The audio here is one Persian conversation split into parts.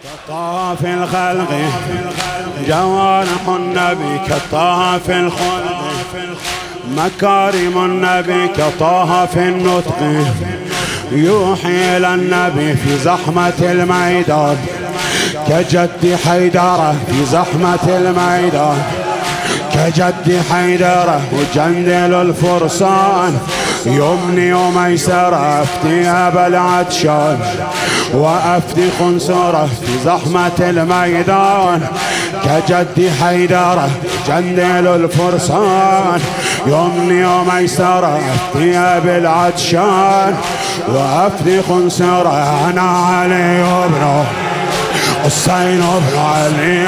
طه في الخلق جوارح النبي كطه في الخلق، مكارم النبي كطه في النطق، يوحي إلى النبي في زحمة الميدان كجد حيدرة في زحمة الميدان، كجد حيدرة وجندل الفرسان، يمني وميسرة افتياب العطشان، وأفتي خنصرة في زحمة الميدان كجد حيدرة جندل الفرسان، يمني وميسرة افتياب العطشان، وأفتي خنصرة أنا علي بن حسين بن علي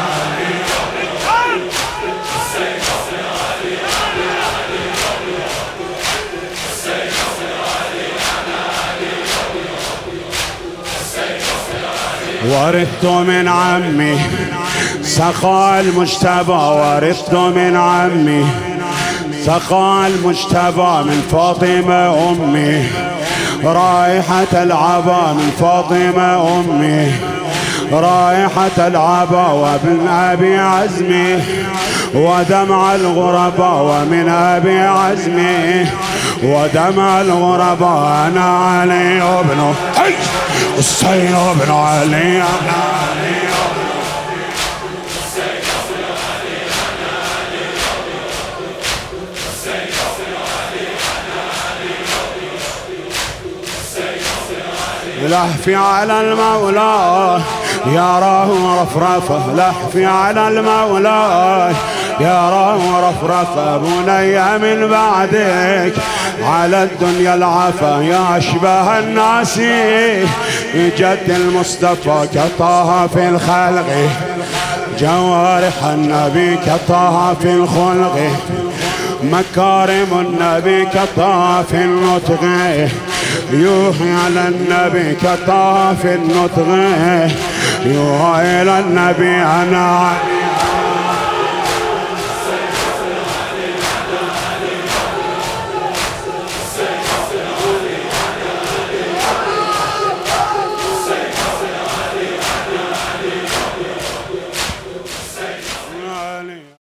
ورثت من عمي سخاء المجتبى، ورثت من عمي سخاء المجتبى من فاطمة أمي، رائحة العبا من فاطمة أمي، رائحة العبا وابن أبي عزمي، ودمع الغرباء ومن أبي عزمي، ودمع الغرباء أنا علي بن حسين بن علي. لهفي على المولى يراه رفرفه، لهفي على المولى يراه رفرفه، بني من بعدك على الدنيا العفا، يا أشبه الناس بجد المصطفى كطه في الخلق، جوارح النبي كطه في الخلق، مكارم النبي كطه في النطق، يوحي على النبي كطه في النطق، يوحي إلى النبي أنا